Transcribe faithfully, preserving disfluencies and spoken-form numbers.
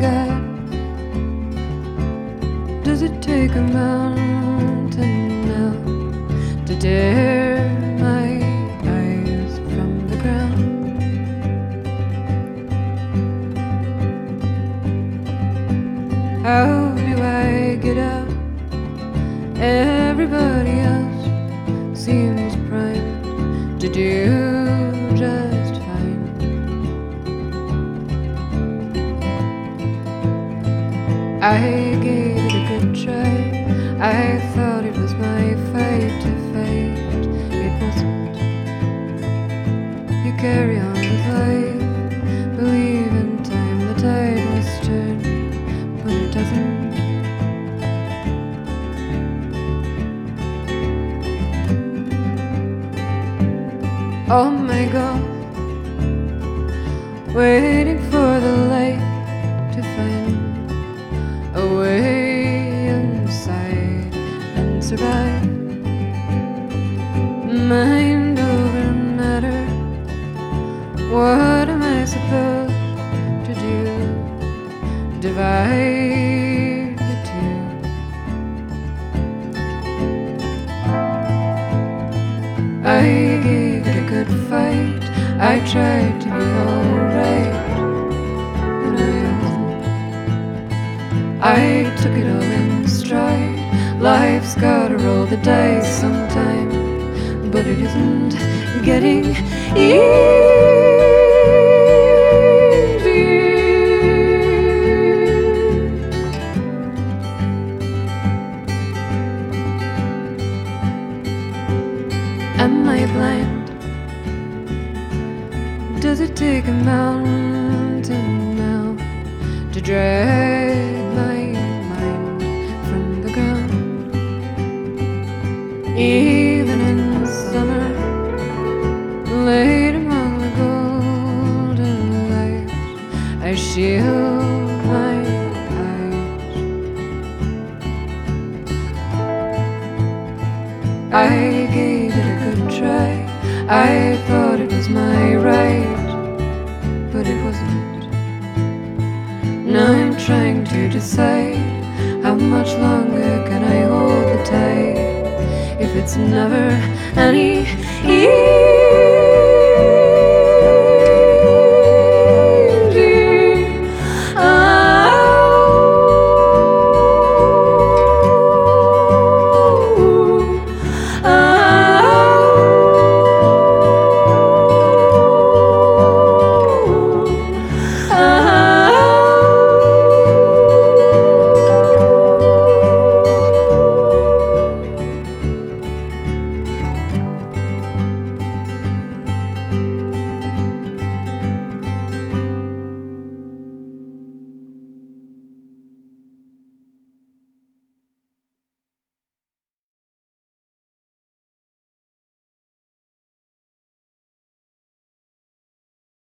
that? Does it take a mountain now to dare my eyes from the ground? How do I get out? Everybody else seems primed to do just fine. I gave it a good try. I thought it was my fate to fade. It wasn't. You carry on with life, believe in time, the tide must turn, but it doesn't. Oh my God, waiting for the light to find a way inside and survive. Mind over matter, what am I supposed to do? Divide the two. I gave it a good fight. I tried to be alright, but I wasn't. I took it all in stride. Life's gotta roll the dice sometime, but it isn't getting easy. Am I blind? Does it take a mountain now to drag my mind from the ground? Even in summer, late among the golden light, I shield my eyes. I gave it a good try. I thought it was my right, but it wasn't. Now I'm trying to decide, how much longer can I hold the tide if it's never any easier?